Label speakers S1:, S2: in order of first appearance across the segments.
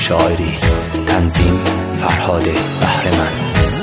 S1: شاعری. تنظیم فرهاد بهره‌مند.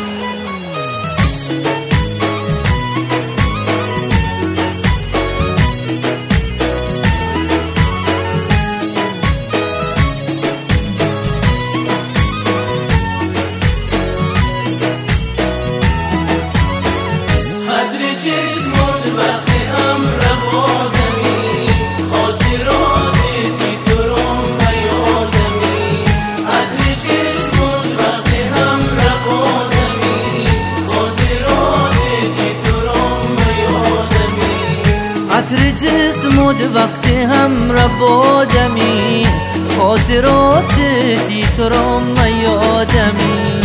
S2: عطر جسم و وقت هم ربادمی، خاطرات دیترم یادمی.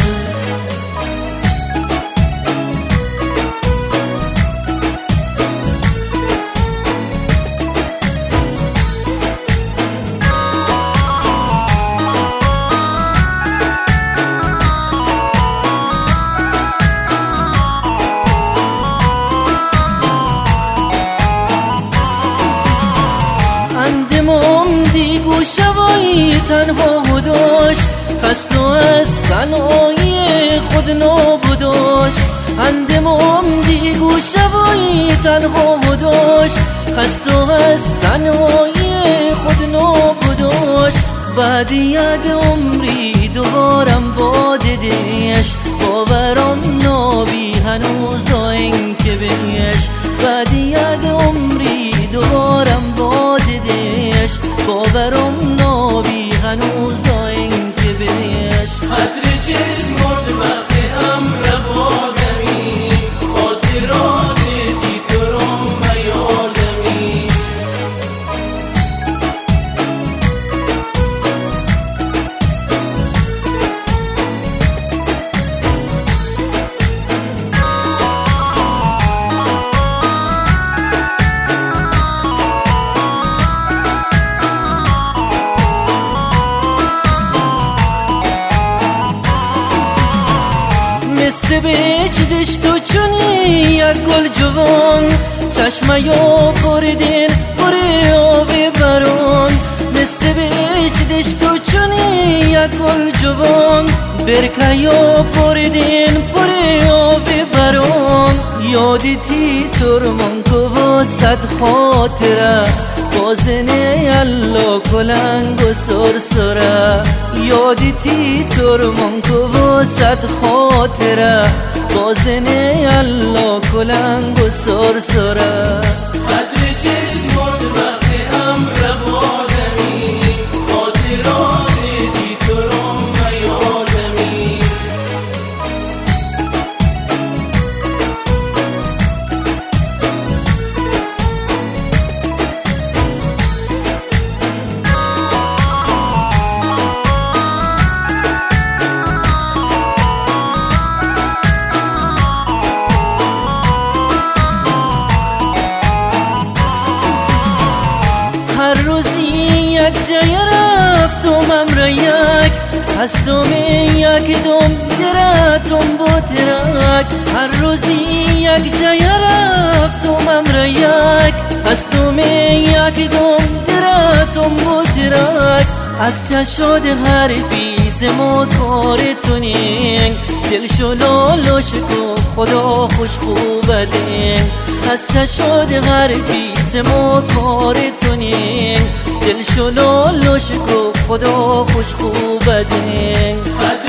S2: شوایی تنها داشت، خست و از تنهایی خود نابوداش. اندمام دیگو شوایی تنها داشت، خست و از تنهایی خود نابوداش. بعد یک عمری دوبارم با دیدیش، باورم نابی هنوز این که بیش. بعد یک عمری دوبارم با دیدیش، باورم نابی هنوز این که بیش.
S3: عطر جسم و وقت هم ربادمی، خاطرات دیگرم یادمی.
S2: مثل بیچ دشت و چونی یک گل جوان، چشمه یا بردین بری آوی بران. مثل بیچ دشت و چونی یک گل جوان، برکه یا بردین بری آوی بران. یادتی ترمان که واسد خاطره، بازنه الله کلنگ و سرسره. یادتی ترمان که واسد خاطره، بازنه الله کلنگ و سرسره.
S3: عطر جسم و وقت هم ربادمی، خاطرات دیگرم یادمی.
S2: هر روزی یک جای رفتم امر یک، هستم یک دم درتم با ترک. هر روزی یک جای رفتم امر یک، هستم یک دم درتم با ترک. از چشاد حرفی زما کارتونین، دل شلالو شکو خدا خوش خوبه دین. از چشاد حرفی زما کارتونین، دل شلالو شکو خدا خوش خوبه دین.